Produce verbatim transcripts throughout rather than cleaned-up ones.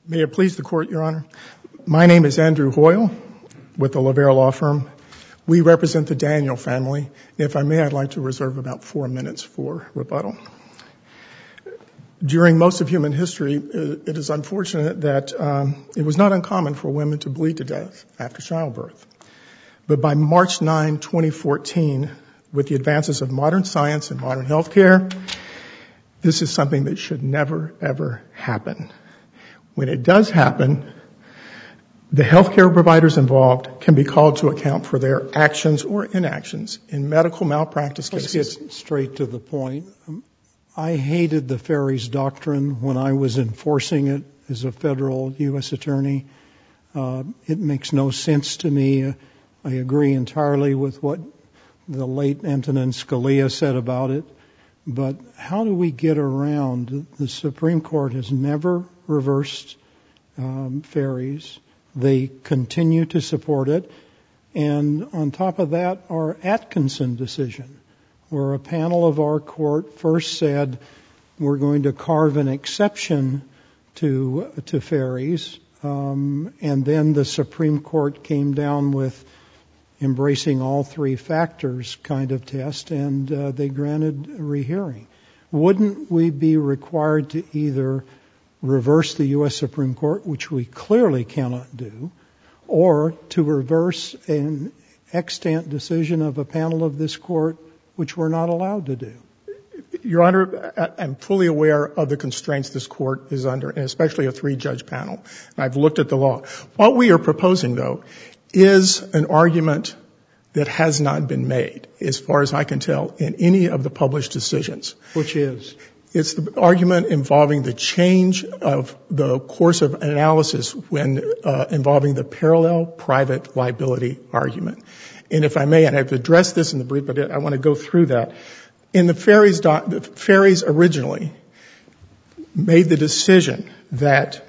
May it please the Court, Your Honor. My name is Andrew Hoyle with the Lavera Law Firm. We represent the Daniel family. If I may, I'd like to reserve about four minutes for rebuttal. During most of human history, it is unfortunate that um, it was not uncommon for women to bleed to death after childbirth. But by March ninth, twenty fourteen, with the advances of modern science and modern health care, this is something that should never, ever happen. When it does happen, the healthcare providers involved can be called to account for their actions or inactions in medical malpractice cases. Let's get straight to the point. I hated the Ferries Doctrine when I was enforcing it as a federal U S attorney. Uh, it makes no sense to me. I agree entirely with what the late Antonin Scalia said about it. But how do we get around? The Supreme Court has never reversed um, Ferries. They continue to support it. And on top of that, our Atkinson decision, where a panel of our court first said we're going to carve an exception to to Ferries, um, and then the Supreme Court came down with embracing all three factors kind of test, and uh, they granted a rehearing. Wouldn't we be required to either reverse the U S Supreme Court, which we clearly cannot do, or to reverse an extant decision of a panel of this court, which we're not allowed to do? Your Honor, I'm fully aware of the constraints this court is under, and especially a three-judge panel. I've looked at the law. What we are proposing, though, is an argument that has not been made, as far as I can tell, in any of the published decisions. Which is? It's the argument involving the change of the course of analysis when uh, involving the parallel private liability argument. And if I may, and I've addressed this in the brief, but I want to go through that. In the Ferries, doc, the Ferries originally made the decision that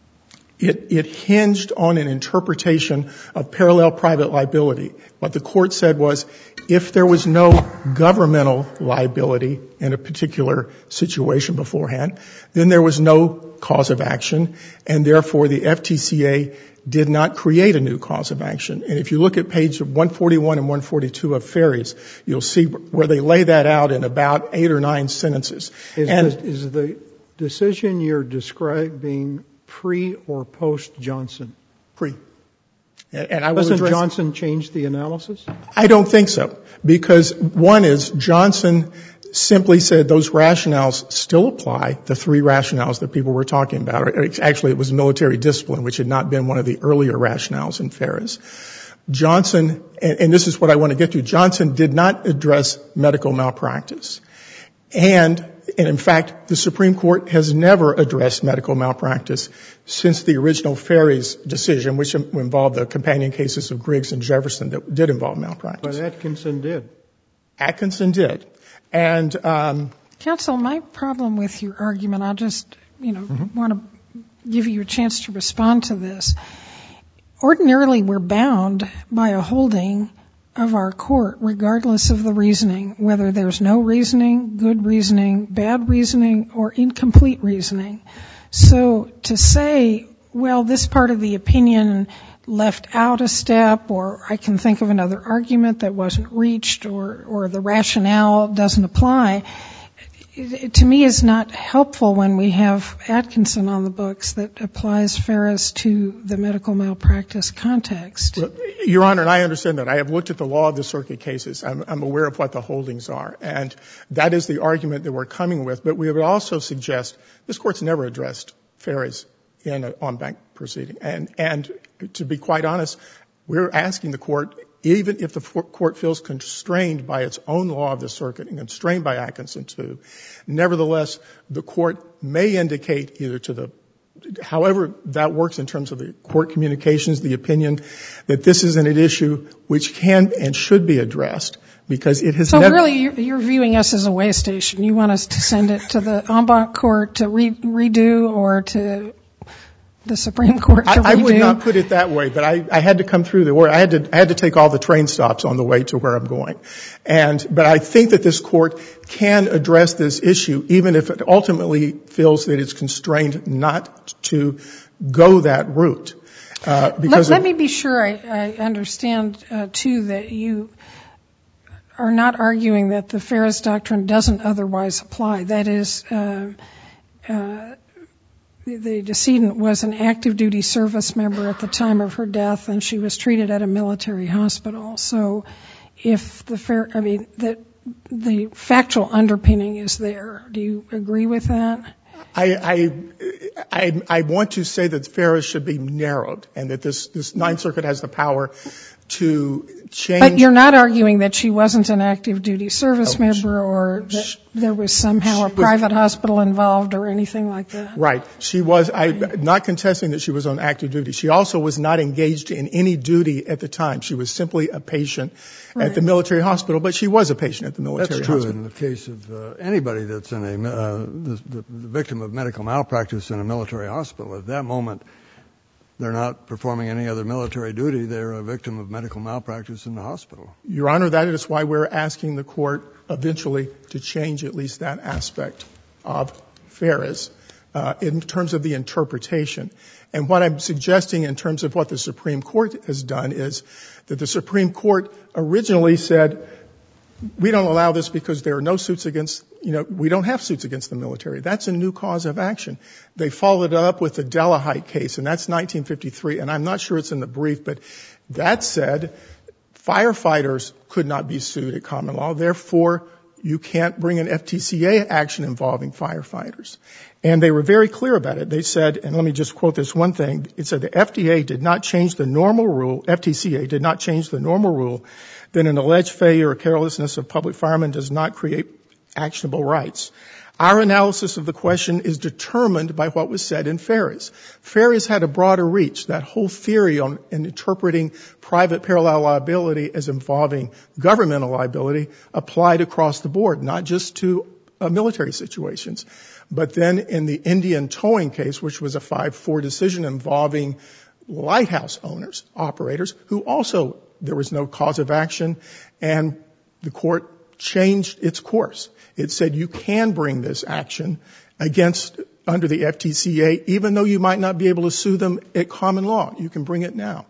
It, it hinged on an interpretation of parallel private liability. What the court said was, if there was no governmental liability in a particular situation beforehand, then there was no cause of action, and therefore the F T C A did not create a new cause of action. And if you look at page one forty-one and one forty-two of Ferries, you'll see where they lay that out in about eight or nine sentences. Is, and the, is the decision you're describing pre or post Johnson? Pre. And I will Doesn't address, Johnson change the analysis? I don't think so. Because one is, Johnson simply said those rationales still apply, the three rationales that people were talking about. Actually, it was military discipline, which had not been one of the earlier rationales in Ferris. Johnson, and, and this is what I want to get to, Johnson did not address medical malpractice. And And in fact, the Supreme Court has never addressed medical malpractice since the original Ferries decision, which involved the companion cases of Griggs and Jefferson that did involve malpractice. But Atkinson did. Atkinson did. And um, Counsel, my problem with your argument, I just, you know, mm-hmm. want to give you a chance to respond to this. Ordinarily, we're bound by a holding of our court, regardless of the reasoning, whether there's no reasoning, good reasoning, bad reasoning, or incomplete reasoning. So to say, well, this part of the opinion left out a step, or I can think of another argument that wasn't reached, or, or the rationale doesn't apply, it, it, to me is not helpful when we have Atkinson on the books that applies Ferris to the medical malpractice context. Well, Your Honor, and I understand that. I have looked at the law of the circuit cases. I'm, I'm aware of what the holdings are. And that is the argument that we're coming with. But we would also suggest this Court's never addressed Ferris in an en-banc proceeding. And, and to be quite honest, we're asking the Court, even if the Court feels constrained by its own law of the circuit and constrained by Atkinson too, nevertheless, the Court may indicate either to the however that works in terms of the court communications, the opinion, that this isn't an issue which can and should be addressed because it has so never... So really you're, you're viewing us as a way station. You want us to send it to the en banc court to re- redo or to the Supreme Court to I, I would redo? not put it that way, but I, I had to come through the, I had to, I had to take all the train stops on the way to where I'm going. And, but I think that this court can address this issue, even if it ultimately feels that it's constrained not to go that route. Uh, because let, let of, me be sure I, I understand, uh, too, that you are not arguing that the Ferris Doctrine doesn't otherwise apply. That is, uh, uh, the decedent was an active duty service member at the time of her death, and she was treated at a military hospital. So if the fair, I mean, the, the factual underpinning is there. Do you agree with that? I, I, I, I want to say that Ferris should be narrowed, and that this, this Ninth Circuit has the power to change. But you're not arguing that she wasn't an active duty service oh, member, or that there was somehow a private was, hospital involved or anything like that? Right. She was, I'm not contesting that she was on active duty. She also was not engaged in any duty at the time. She was simply a patient right. at the military hospital, but she was a patient at the military that's true hospital. That's true in the case of uh, anybody that's in a, uh, the, the, the victim of medical malpractice in a military hospital. At that moment, they're not performing any other military duty. They're a victim of medical malpractice in the hospital. Your Honor, that is why we're asking the court eventually to change at least that aspect of Ferris uh, in terms of the interpretation. And what I'm suggesting in terms of what the Supreme Court has done is that the Supreme Court originally said, we don't allow this because there are no suits against, you know, we don't have suits against the military. That's a new cause of action. They followed it up with the Delahite case, and that's nineteen fifty-three, and I'm not sure it's in the brief, but that said firefighters could not be sued at common law. Therefore, you can't bring an F T C A action involving firefighters. And they were very clear about it. They said, and let me just quote this one thing, it said the F D A did not change the normal rule, F T C A did not change the normal rule that an alleged failure or carelessness of public firemen does not create actionable rights. Our analysis of the question is determined by what was said in Ferris. Ferris had a broader reach. That whole theory on in interpreting private parallel liability as involving governmental liability applied across the board, not just to uh, military situations. But then in the Indian towing case, which was a five four decision involving lighthouse owners, operators, who also there was no cause of action, and the court changed its course. It said you can bring this action against, under the F T C A, even though you might not be able to sue them at common law. You can bring it now.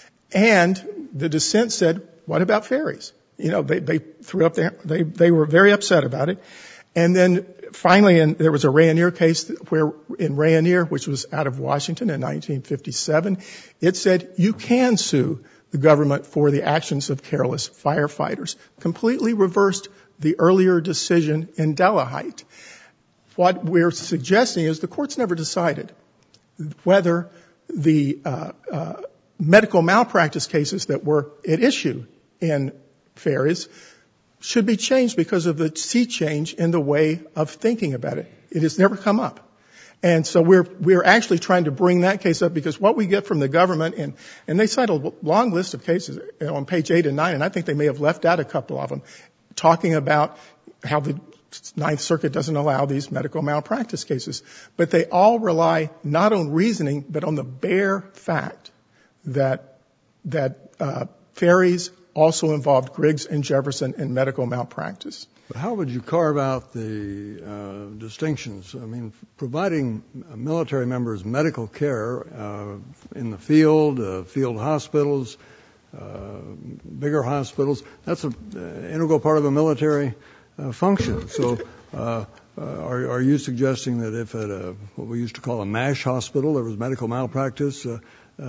And the dissent said, what about Ferris? You know, they, they threw up their, they, they were very upset about it. And then finally, in, there was a Rayonier case where, in Rayonier, which was out of Washington in nineteen fifty-seven, it said you can sue the government for the actions of careless firefighters. Completely reversed the earlier decision in Delahite. What we're suggesting is the court's never decided whether the uh, uh, medical malpractice cases that were at issue in Ferris should be changed because of the sea change in the way of thinking about it. It has never come up. And so we're, we're actually trying to bring that case up because what we get from the government, and, and they cite a long list of cases on page eight and nine, and I think they may have left out a couple of them, talking about how the Ninth Circuit doesn't allow these medical malpractice cases. But they all rely not on reasoning, but on the bare fact that, that, uh, Ferris also involved Griggs and Jefferson in medical malpractice. But how would you carve out the uh, distinctions? I mean, providing military members medical care uh, in the field, uh, field hospitals, uh, bigger hospitals, that's an uh, integral part of a military uh, function. So uh, uh, are, are you suggesting that if at a, what we used to call a MASH hospital, there was medical malpractice, uh,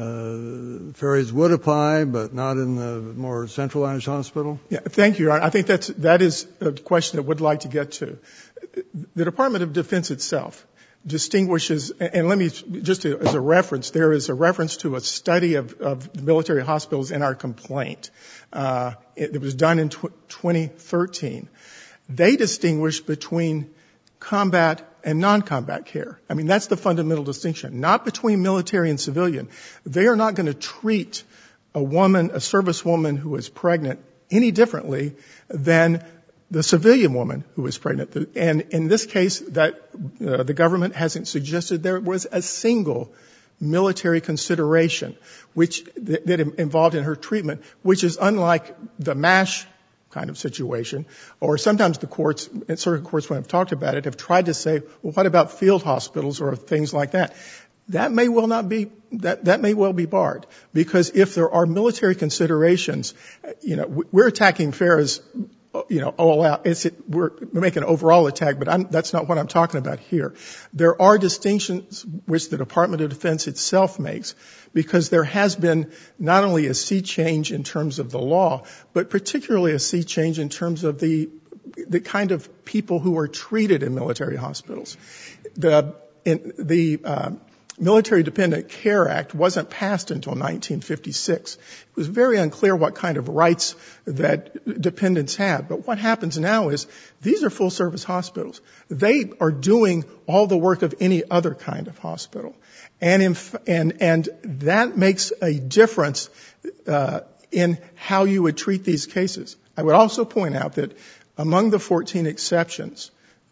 Uh, Ferris would apply, but not in the more centralized hospital? Yeah, thank you, Your Honor. I think that's, that is a question that we'd like to get to. The Department of Defense itself distinguishes, and let me, just to, as a reference, there is a reference to a study of, of military hospitals in our complaint. Uh, it, it was done in tw- twenty thirteen. They distinguish between combat and non-combat care. I mean, that's the fundamental distinction. Not between military and civilian. They are not going to treat a woman, a service woman who is pregnant any differently than the civilian woman who is pregnant. And in this case, that uh, the government hasn't suggested there was a single military consideration, which that, that involved in her treatment, which is unlike the MASH kind of situation. Or sometimes the courts, circuit courts, when I've talked about it, have tried to say, well, what about field hospitals or things like that? That may well not be, that, that may well be barred. Because if there are military considerations, you know, we're attacking Farah's, you know, all out. It's, it, we're making an overall attack, but I'm, that's not what I'm talking about here. There are distinctions which the Department of Defense itself makes, because there has been not only a sea change in terms of the law, but particularly a sea change in terms of the, the kind of people who are treated in military hospitals. The, in, the, uh, Military Dependent Care Act wasn't passed until nineteen fifty-six. It was very unclear what kind of rights that dependents had. But what happens now is these are full-service hospitals. They are doing all the work of any other kind of hospital. And in, and, and that makes a difference uh, in how you would treat these cases. I would also point out that among the fourteen exceptions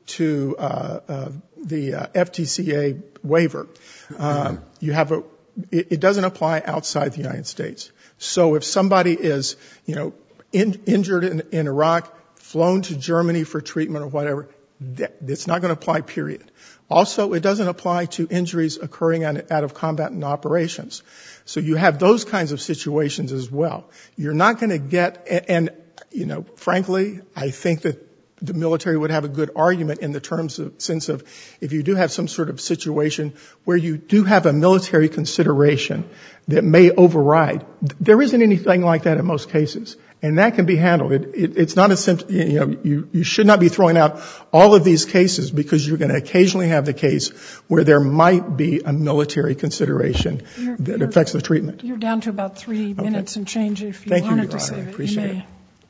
to uh, uh, the uh, F T C A waiver, um, you have a, it, it doesn't apply outside the United States. So if somebody is, you know, in, injured in, in Iraq, flown to Germany for treatment or whatever, that, it's not going to apply, period. Also, it doesn't apply to injuries occurring out, out of combat and operations. So you have those kinds of situations as well. You're not going to get, and, and, you know, frankly, I think that the military would have a good argument in the terms of sense of if you do have some sort of situation where you do have a military consideration that may override. There isn't anything like that in most cases, and that can be handled. It, it, it's not a simple, you know, you, you should not be throwing out all of these cases because you're going to occasionally have the case where there might be a military consideration you're, that you're, affects the treatment. You're down to about three okay. minutes and change if you Thank wanted you, to Your save Honor. it. I appreciate you may. it.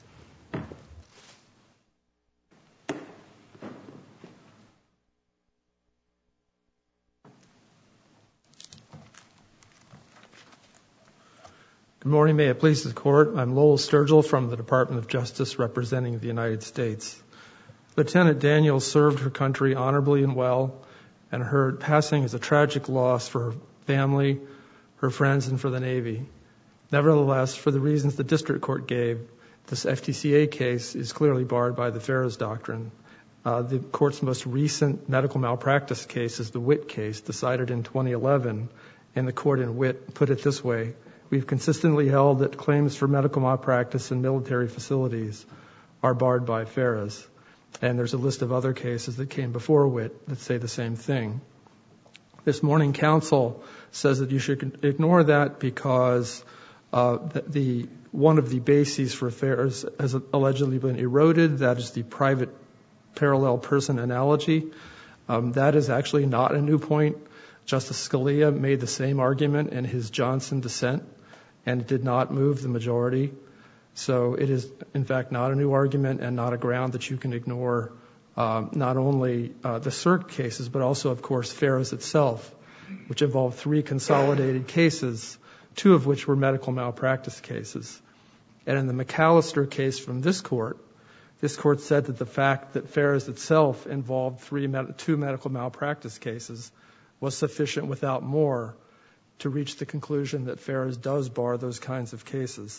Good morning. May it please the Court. I'm Lowell Sturgill from the Department of Justice representing the United States. Lieutenant Daniels served her country honorably and well, and her passing is a tragic loss for her family, her friends, and for the Navy. Nevertheless, for the reasons the district court gave, this F T C A case is clearly barred by the Farah's Doctrine. Uh, the court's most recent medical malpractice case is the Witt case, decided in twenty eleven, and the court in Witt put it this way: we've consistently held that claims for medical malpractice in military facilities are barred by Farah's. And there's a list of other cases that came before Witt that say the same thing. This morning, counsel says that you should ignore that because uh, the one of the bases for Farah's has allegedly been eroded. That is the private parallel person analogy. Um, that is actually not a new point. Justice Scalia made the same argument in his Johnson dissent, and it did not move the majority. So it is, in fact, not a new argument and not a ground that you can ignore uh, not only uh, the Cert cases, but also, of course, Farah's itself, which involved three consolidated cases, two of which were medical malpractice cases. And in the McAllister case from this court, this court said that the fact that Farah's itself involved three med- two medical malpractice cases was sufficient without more to reach the conclusion that Farah's does bar those kinds of cases.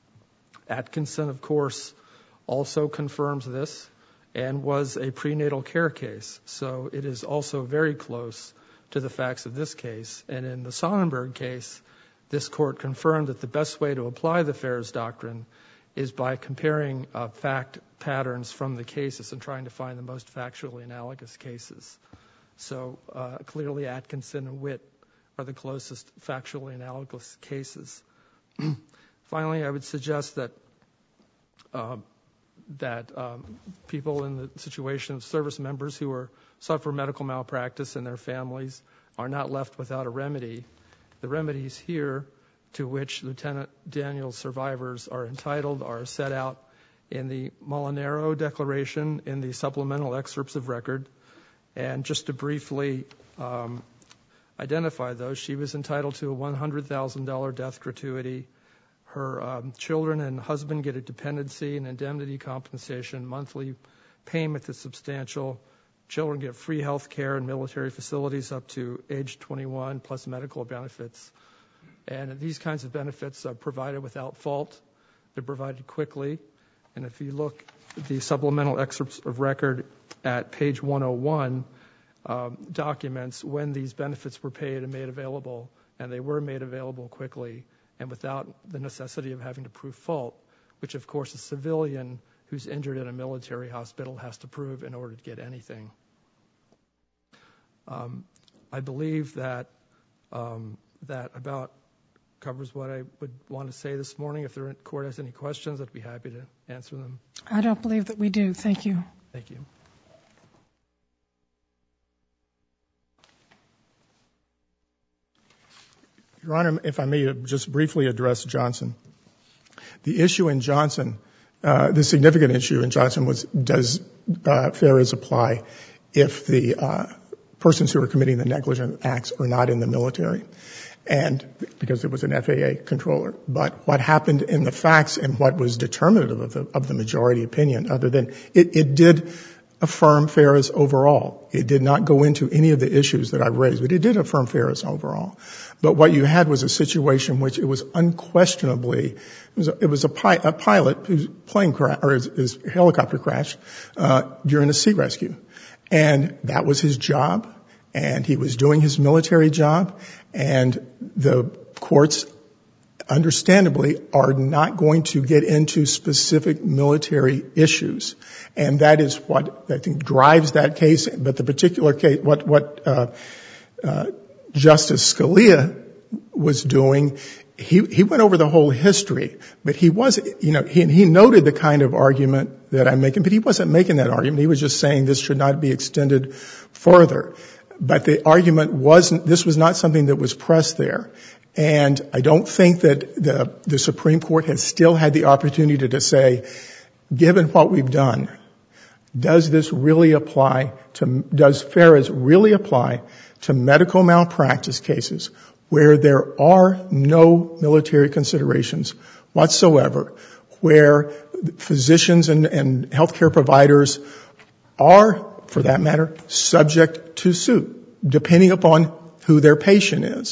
Atkinson, of course, also confirms this and was a prenatal care case. So it is also very close to the facts of this case. And in the Sonnenberg case, this court confirmed that the best way to apply the Farah's Doctrine is by comparing uh, fact patterns from the cases and trying to find the most factually analogous cases. So uh, clearly Atkinson and Witt are the closest factually analogous cases. Finally, I would suggest that uh, that um, people in the situation of service members who are suffer medical malpractice and their families are not left without a remedy. The remedies here to which Lieutenant Daniels survivors are entitled are set out in the Molinaro Declaration in the supplemental excerpts of record. And just to briefly um, identify those, she was entitled to a one hundred thousand dollars death gratuity. Her um, children and husband get a dependency and indemnity compensation monthly payment that's substantial Children get free health care in military facilities up to age twenty-one, plus medical benefits. And these kinds of benefits are provided without fault. They're provided quickly. And if you look at the supplemental excerpts of record at page one oh one, um, documents when these benefits were paid and made available, and they were made available quickly and without the necessity of having to prove fault, which, of course, a civilian who's injured in a military hospital has to prove in order to get anything. Um, I believe that um, that about covers what I would want to say this morning. If the court has any questions, I'd be happy to answer them. I don't believe that we do. Thank you. Thank you. Your Honor, if I may just briefly address Johnson. The issue in Johnson, uh, the significant issue in Johnson was, does uh, FARAS apply if the uh, persons who are committing the negligent acts are not in the military? And because it was an F A A controller. But what happened in the facts and what was determinative of the, of the majority opinion, other than it, it did affirm FARAS overall. It did not go into any of the issues that I've raised, but it did affirm FARAS overall. But what you had was a situation which it was unquestionably, it was a, it was a, pi- a pilot whose plane crash, or his, his helicopter crashed uh, during a sea rescue. And that was his job, and he was doing his military job, and the courts understandably are not going to get into specific military issues. And that is what I think drives that case. But the particular case, what, what, uh, uh, Justice Scalia was doing, he, he went over the whole history, but he was, you know, he, he noted the kind of argument that I'm making, but he wasn't making that argument. He was just saying this should not be extended further. But the argument wasn't, this was not something that was pressed there. And I don't think that the, the Supreme Court has still had the opportunity to say, given what we've done, does this really apply to, does FARAS really apply to medical malpractice cases where there are no military considerations whatsoever, where physicians and, and healthcare providers are, for that matter, subject to suit, depending upon who their patient is.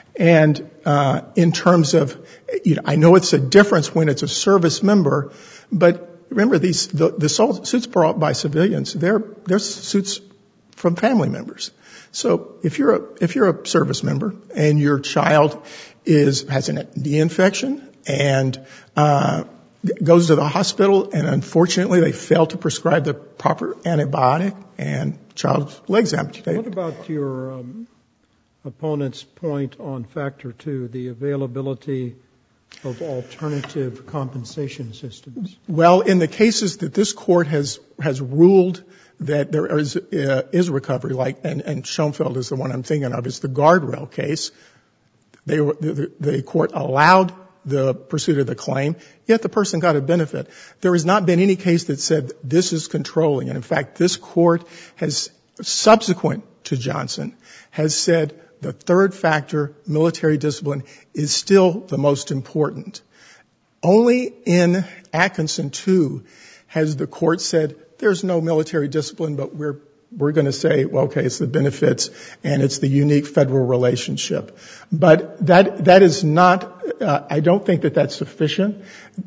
And uh, in terms of, you know, I know it's a difference when it's a service member, but remember these the, the suits brought by civilians, they're they're suits from family members. So if you're a if you're a service member and your child is has an knee infection and uh, goes to the hospital and unfortunately they fail to prescribe the proper antibiotic and child's legs amputated. What about your um, opponent's point on factor two, the availability of alternative compensation systems? Well, in the cases that this court has has ruled that there is uh, is recovery, like and, and Schoenfeld is the one I'm thinking of, is the guardrail case. They were, the, the court allowed the pursuit of the claim, yet the person got a benefit. There has not been any case that said this is controlling, and in fact, this court has, subsequent to Johnson, has said the third factor, military discipline, is still the most important. Only in Atkinson two has the court said there's no military discipline, but we're we're going to say, well, okay, it's the benefits and it's the unique federal relationship. But that that is not. Uh, I don't think that that's sufficient.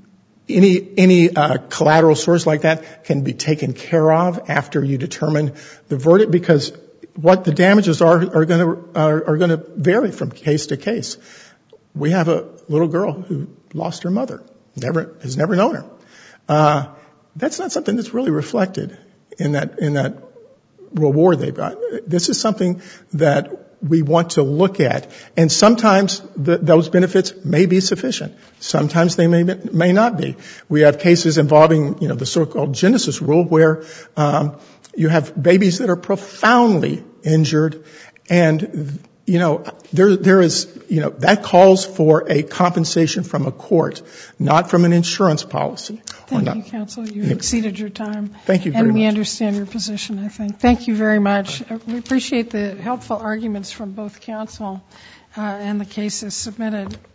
Any any uh, collateral source like that can be taken care of after you determine the verdict, because what the damages are are going to are, are going to vary from case to case. We have a little girl who lost her mother, never has never known her. Uh, that's not something that's really reflected in that in that reward they've got. This is something that we want to look at, and sometimes the, those benefits may be sufficient. Sometimes they may may not be. We have cases involving, you know, the so-called Genesis rule, where um, you have babies that are profoundly injured, and you know there there is you know that calls for a compensation from a court, not from an insurance policy. Thank you, counsel. You yeah. exceeded your time. Thank you very much. And we understand your position, I think. Thank you very much. We appreciate the helpful arguments from both counsel, uh, and the case is submitted.